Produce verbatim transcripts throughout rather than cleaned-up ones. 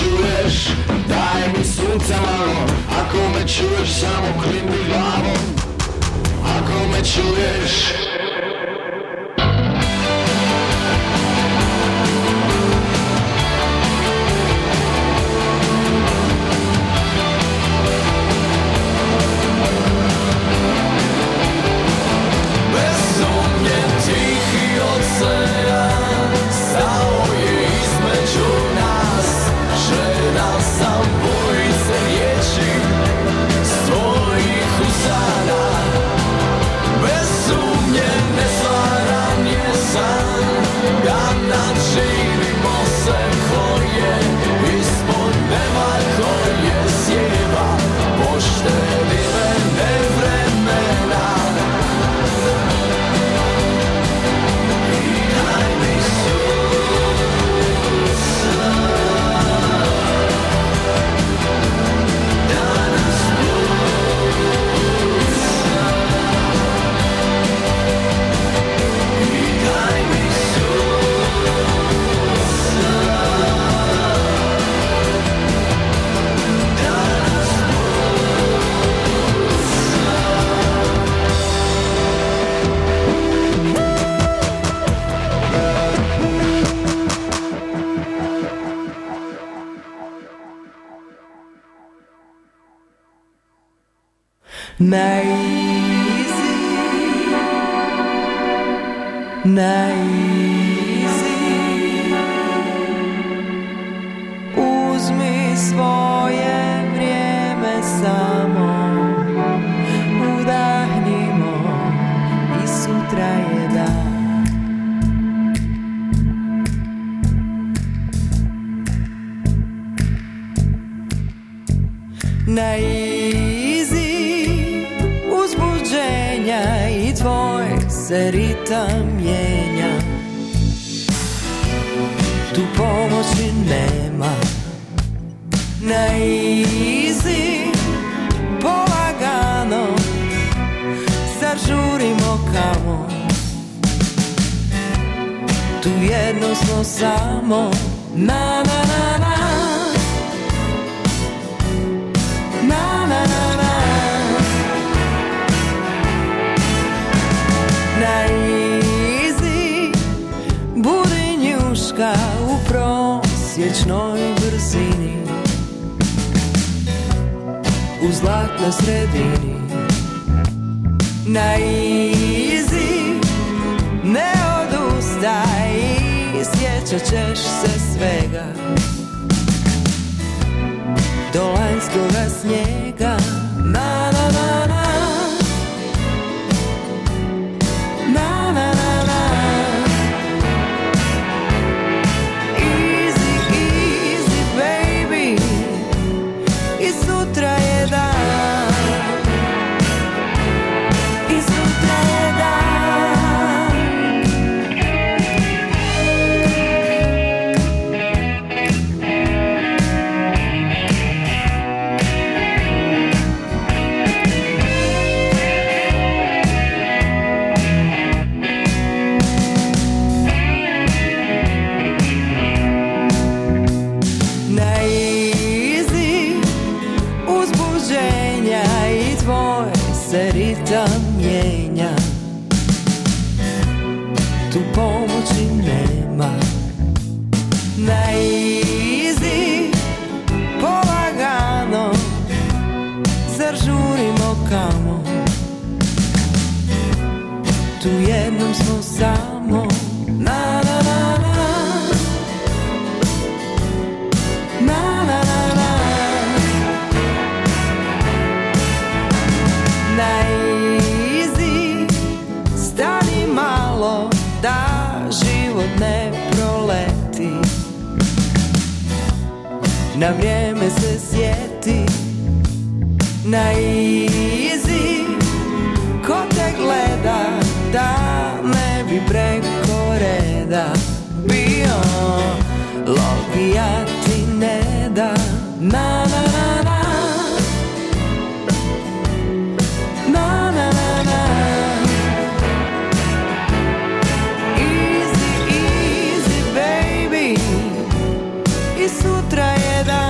čuješ, daj mi sunca malo. Ako me čuješ, samo klimni glavom. Ako me čuješ. Naizi, naizi, uzmi svoje vrijeme samo, udahnimo i sutra je dan. Naizi, uzbuđenja i tvoj se ritam mijenja. Tu pomoći nema. Naizi, polagano, zar žurimo kamo? Tu jedno smo samo. Na na na na, na na na na. Naizi, budi njuška u prosječnoj brzini, u zlatnoj sredini. Naizi, ne odustaj i sjećat ćeš se svega, do lanjskoga snijega. Na na na na, na na na na. Easy, easy baby, i sutra je dan, i sutra je dan. Naizi, uzbuđenja i tvoj se ritam mijenja. Tu pomoći nema. Naizi, polagano, zar žurimo kamo? Tu jednom smo samo. Na na na na, na na na na. Naizi, stani malo da život ne proleti, na vrijeme se sjeti. Naizi, ko te gleda da ne bi preko reda bio, logija ti ne da. Na na na na, na na na na. Easy, easy baby, i sutra je dan.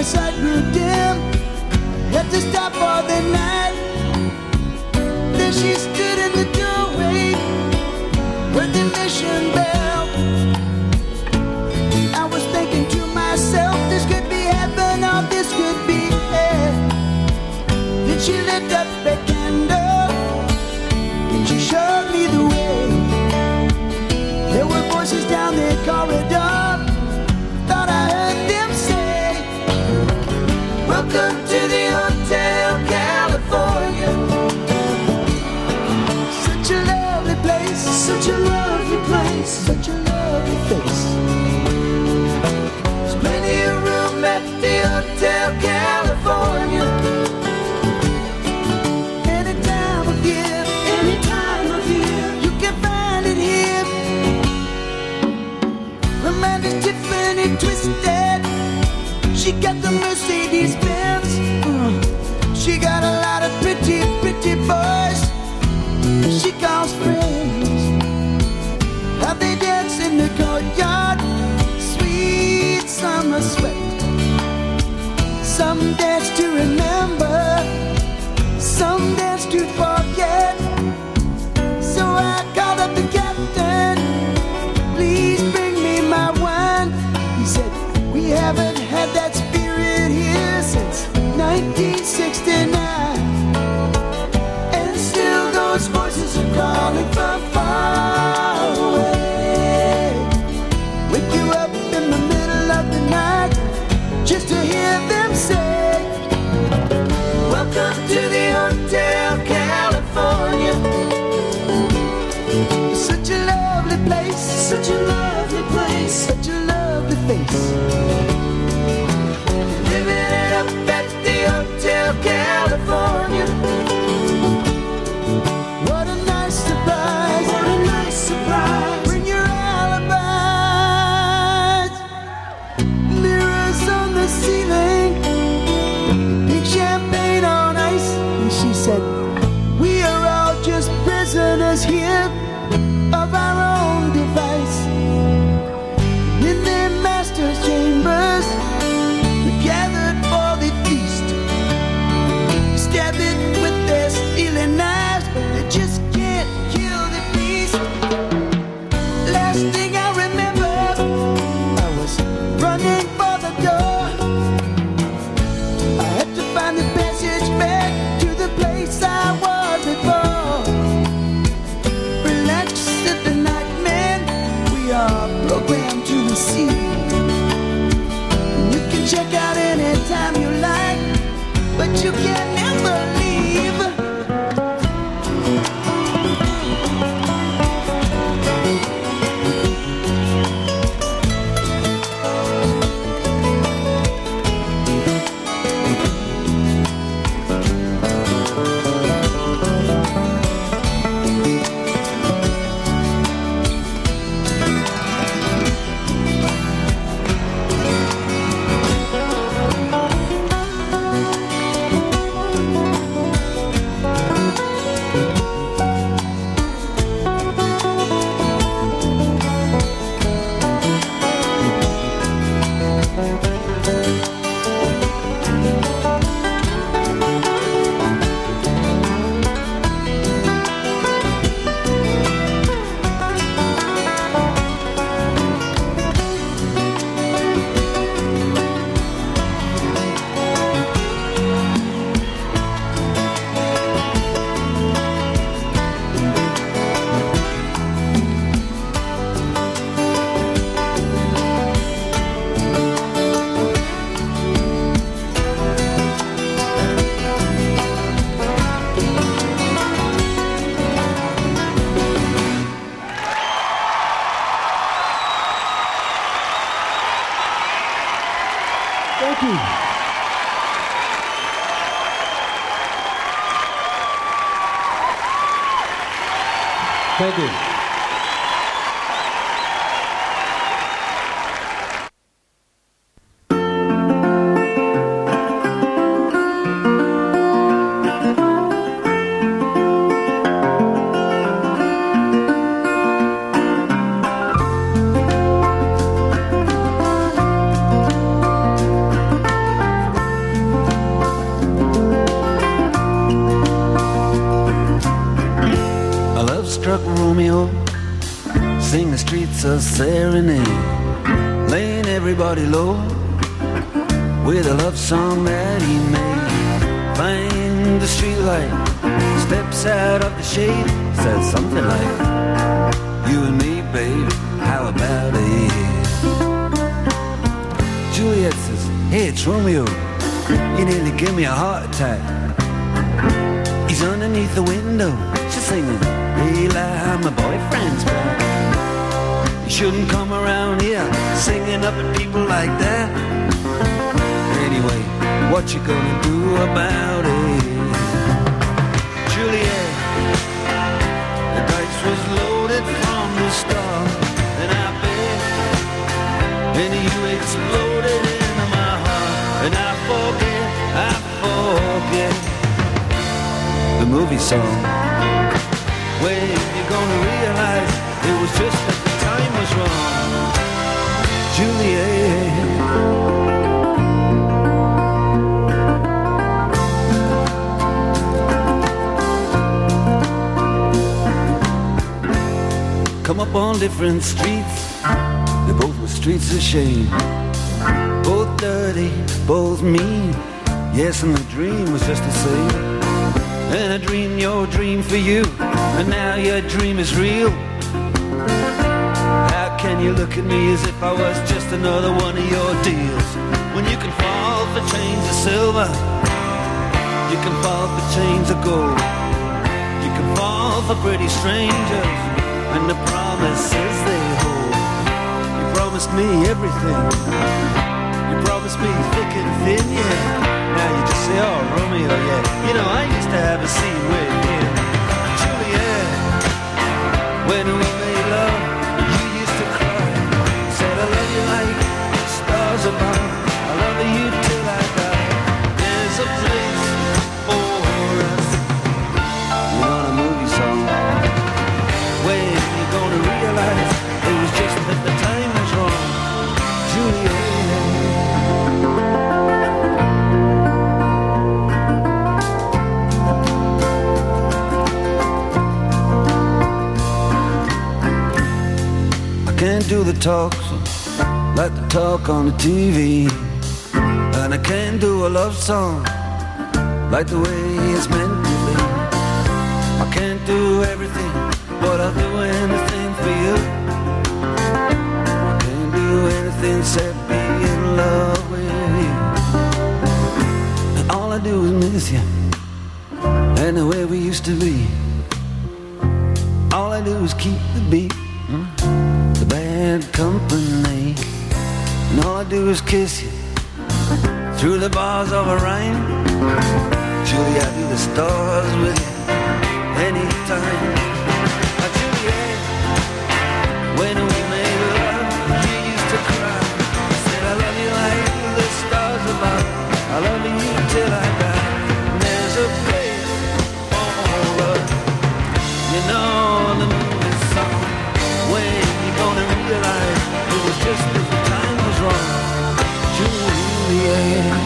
sight grew dim, had to stop for the night. Then she stood in the doorway, heard the mission bell. I was thinking to myself, this could be heaven or this could be hell. Then she lit up a candle and she showed me the way. There were voices down the corridor, thought I heard them say, welcome to the Hotel California. Such a lovely place, such a lovely place, such a lovely face. There's plenty of room at the Hotel California. Any time of year, any time of year, you can find it here. Her mind is Tiffany twisted. She got the Mercedes Benz. Uh, she got a lot of pretty, pretty boys she calls friends. How they dance in the courtyard, sweet summer sweat. Some dance to remember, some dance to forget. So I called up the captain, please bring me my wine. He said, we haven't had that spirit here since nineteen sixty-nine. And still those voices are calling from far away. Wake you up in the middle of the night just to hear them say, welcome to the Hotel California. Such a lovely place, such a lovely place, such a lovely face. Living it up at the Hotel California. What a nice surprise, what a nice surprise. Bring your alibis. Mirrors on the ceiling, big champagne on ice. And she said, we are all just prisoners here of our own device. In their master's chambers, we gathered for the feast. Stab it with their stealing knives, but they just can't kill the beast. Last thing I remember, I was running for the door. I had to find the passage back to the place I was before. Relax, said the nightman, we are programmed to receive. You can check out anytime you like, but you can never leave. Thank you. Thank you. Romeo, sing the streets a serenade, laying everybody low with a love song that he made. Find the streetlight, steps out of the shade, says something like, you and me, babe, how about it? Juliet says, hey, it's Romeo, you nearly give me a heart attack. He's underneath the window, she's singing, hey, like my boyfriend's back. You shouldn't come around here singing up at people like that. Anyway, what you gonna do about it? Juliet, the dice was loaded from the start, and I bet, and you exploded into my heart, and I forget, I forget the movie song. When you're gonna realize it was just that the time was wrong, Juliet. Come up on different streets, they both were streets of shame, both dirty, both mean, yes, and the dream was just the same. And I dreamed your dream for you, and now your dream is real. How can you look at me as if I was just another one of your deals? When you can fall for chains of silver, you can fall for chains of gold, you can fall for pretty strangers and the promises they hold. You promised me everything, you promised me thick and thin, yeah. Now you just say, oh, Romeo, yeah. You know, I used to have a scene with him, Juliet. When we made love, you used to cry, said I love you like stars above, I love you till I die. There's a place for us. You know the movie song. When you're gonna realize it was just that the time was wrong, Juliet. Can't do the talks like the talk on the T V, and I can't do a love song like the way it's meant to be. I can't do everything, but I'll do anything for you. I can't do anything except be in love with you. And all I do is miss you, and the way we used to be. All I do is keep the beat, hmm? The bad company, and all I do is kiss you through the bars of a rhyme. Julie, I do the stars with you anytime. Now, Juliet, when we made love, you used to cry, said I love you like the stars above, I love you till I die. And there's a place for us, you know the movie song. When gonna realize it was just that the time was wrong, Juliet.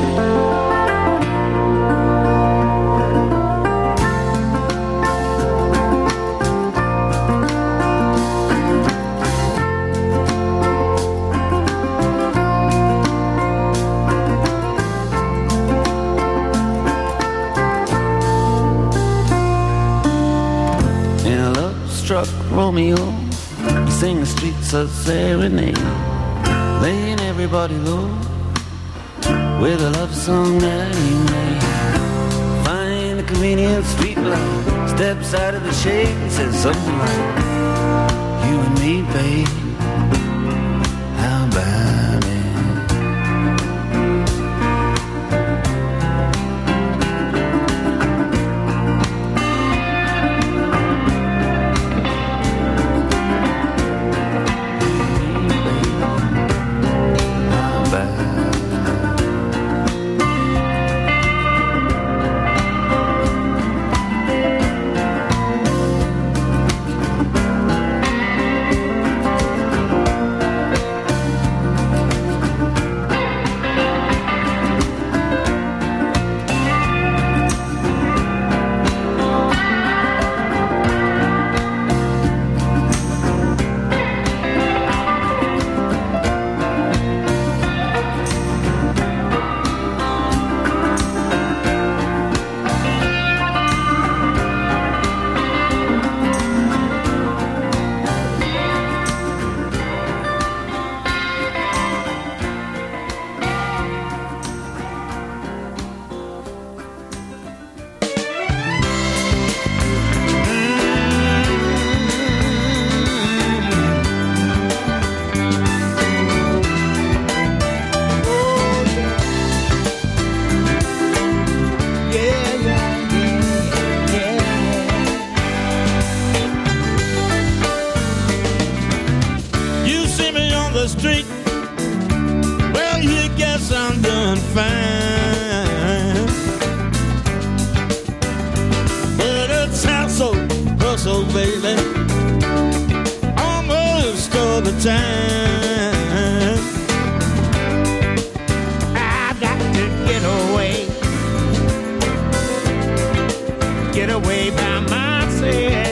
In a love-struck Romeo, sing the streets a serenade, laying everybody low with a love song that he made. Find a convenient street light, steps out of the shade, he says something like, you and me, babe, how about it? the street. Well, you guess I'm doing fine. But it's hustle, hustle, baby, almost all the time. I've got to get away, get away by myself.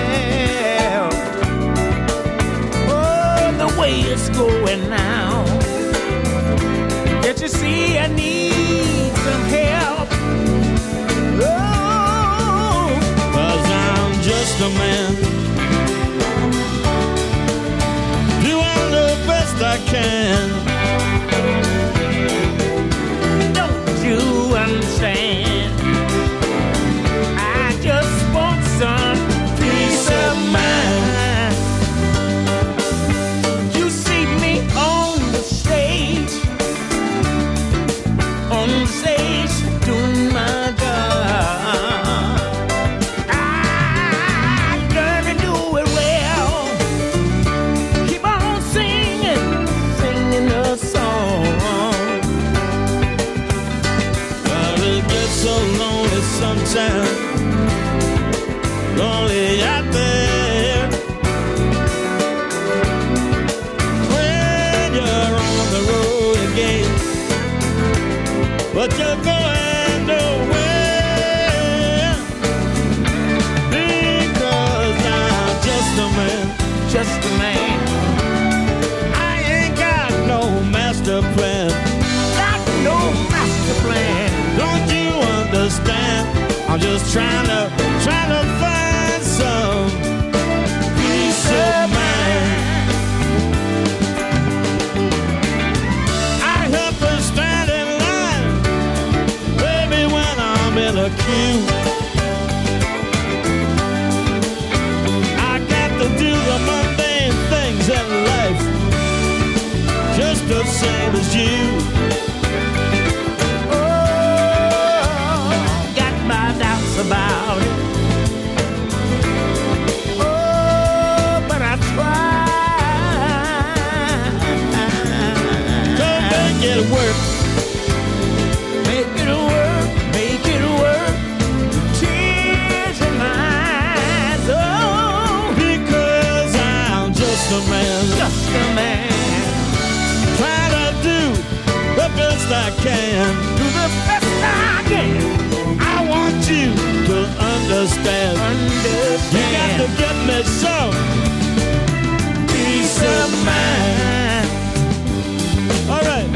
Oh, the way it's going now. Can't you see I need some help? Oh, 'cause I'm just a man, doing the best I can. Don't you understand? I just want some peace of mind. You see me on the stage, on the stage, doing my job. I learn to do it well. Keep on singing, singing a song. But it gets so lonely sometimes, lonely out there. When you're on the road again, but you're going nowhere, because I'm just a man, just a man. I ain't got no master plan, got no master plan. Don't you understand? I'm just trying to, trying to find some peace of mind. I have to stand in line, baby, when I'm in a queue. I got to do the mundane things in life, just the same as you. Oh, got my doubts about it. Oh, but I try to make it work. Make it work, make it work. Tears in my eyes, oh, because I'm just a man, just a man, trying to do the best I can, do the best I can. I want you to understand, understand. You got to give me some peace of mind. All right.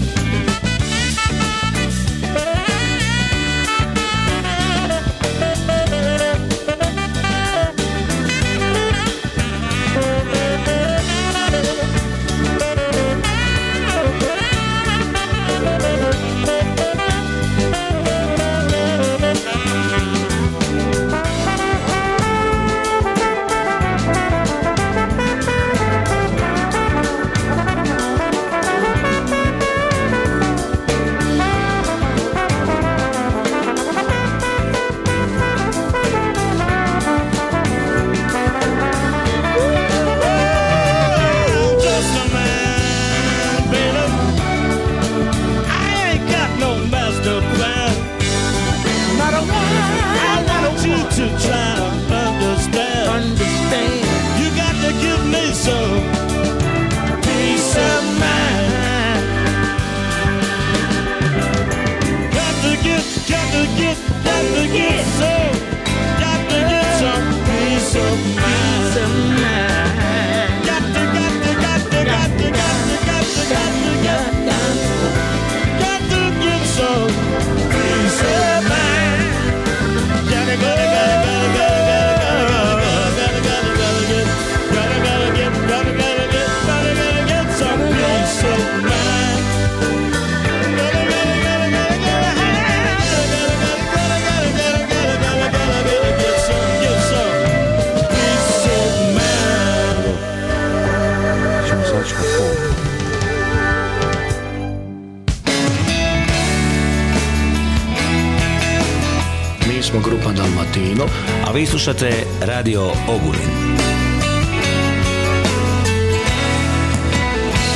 To try to understand, understand. You got to give me some peace of mind. Got to get, got to get, got to get some, got to get some peace of mind. Got to, got to, got to, got to, got to, got to, got to, got to, got to get some peace of mind. Gotta, gotta, gotta, gotta, gotta, gotta, gotta, gotta, gotta, gotta, gotta get, gotta, gotta get, gotta, gotta get some peace of mind. Gotta, gotta, gotta, gotta, gotta, gotta, gotta, gotta, gotta, gotta, gotta, gotta, gotta get some, get some peace of mind. Ćemo sačekati folk. Mi smo grupa Dalmatino, a vi slušate Radio Ogulin.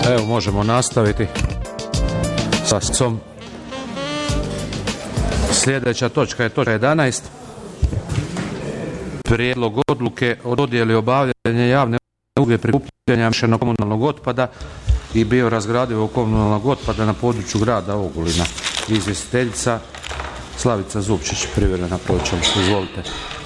Evo, možemo nastaviti sa scom. Sljedeća točka je točka jedanaest. Prijedlog odluke o dodjeli obavljanja javne usluge prikupljanja miješanog komunalnog otpada i biorazgradivog komunalnog otpada na području grada Ogulina. Izvjestiteljica Slavica Zupčić, privremena pročelnica. Izvolite.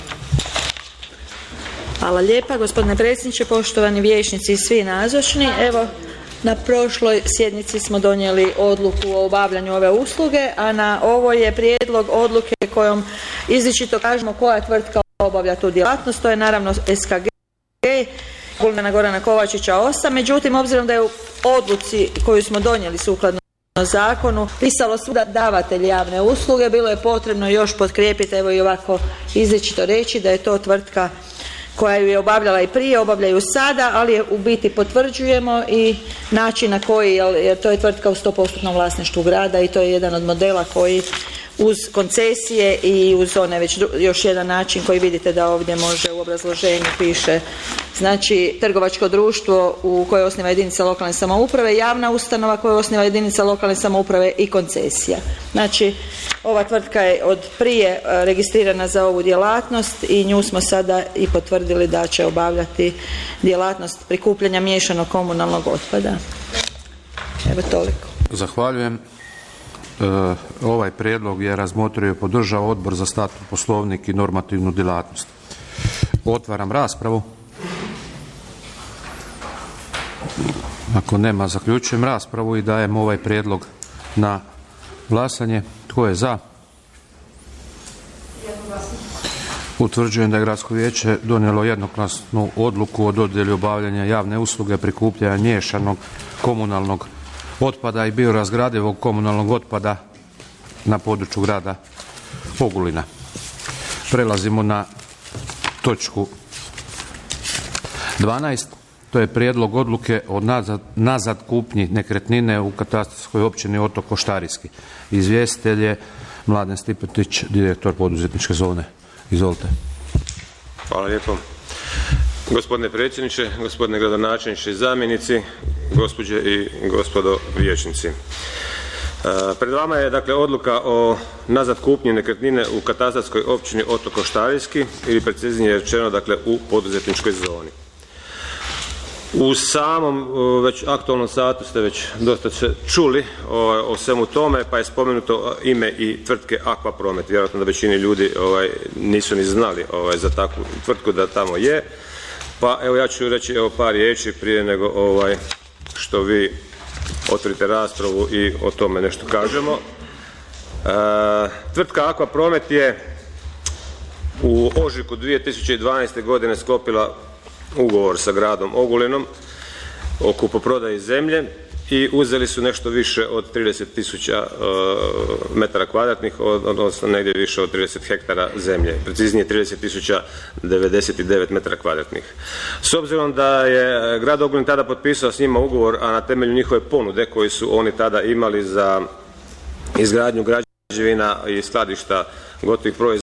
Hvala lijepa, gospodine predsjedniče, poštovani vijećnici i svi nazočni. Evo, na prošloj sjednici smo donijeli odluku o obavljanju ove usluge, a na ovo je prijedlog odluke kojom izričito kažemo koja tvrtka obavlja tu djelatnost. To je naravno S K G, Ogulina Gorana Kovačića osam. Međutim, obzirom da je u odluci koju smo donijeli sukladno zakonu pisalo svuda davatelj javne usluge, bilo je potrebno još potkrijepiti, evo i ovako izričito reći da je to tvrtka koja ju je obavljala i prije, obavljaju sada, ali je u biti potvrđujemo i način na koji, jer to je tvrtka u sto postotnom vlasništvu grada i to je jedan od modela koji uz koncesije i uz one već još jedan način koji vidite da ovdje može u obrazloženju piše, znači trgovačko društvo u koje osniva jedinica lokalne samouprave, javna ustanova koju osniva jedinica lokalne samouprave i koncesija. Znači, ova tvrtka je od prije registrirana za ovu djelatnost i nju smo sada i potvrdili da će obavljati djelatnost prikupljanja miješanog komunalnog otpada. Evo toliko. Zahvaljujem. E, ovaj prijedlog je razmotrio i podržao Odbor za statut, poslovnik i normativnu djelatnost. Otvaram raspravu. Ako nema, zaključujem raspravu i dajem ovaj prijedlog na glasanje. Tko je za? Utvrđujem da je Gradsko vijeće donijelo jednoglasnu odluku o dodjeli obavljanja javne usluge prikupljanja miješanog komunalnog otpada i biorazgradivog komunalnog otpada na području grada Ogulina. Prelazimo na točku dvanaest. To je prijedlog odluke o nazad, nazad kupnji nekretnine u katastarskoj općini Otok Koštarijski. Izvjestitelj je Mladen Stipetić, direktor poduzetničke zone. Izvolite. Hvala lijepo. Gospodine predsjedniče, gospodine gradonačelniče i zamjenici, gospođe i gospodo vijećnici. Pred vama je dakle odluka o nazad kupnji nekretnine u katastarskoj općini Otok Koštarijski ili preciznije rečeno dakle u poduzetničkoj zoni. U samom već aktualnom satu ste već dosta čuli o, o svemu tome, pa je spomenuto ime i tvrtke Akvapromet. Vjerojatno da većini ljudi ovaj, nisu ni znali ovaj, za takvu tvrtku da tamo je. Pa evo ja ću reći evo par riječi prije nego ovaj, što vi otvorite raspravu i o tome nešto kažemo. E, tvrtka Akvapromet je u ožujku dvije tisuće dvanaeste. godine sklopila ugovor sa gradom Ogulinom o kupoprodaji zemlje i uzeli su nešto više od trideset tisuća uh, metara kvadratnih, odnosno negdje više od trideset hektara zemlje, preciznije trideset tisuća devedeset devet metara kvadratnih. S obzirom da je grad Ogulin tada potpisao s njima ugovor, a na temelju njihove ponude koji su oni tada imali za izgradnju građevina i skladišta gotovih proizvoda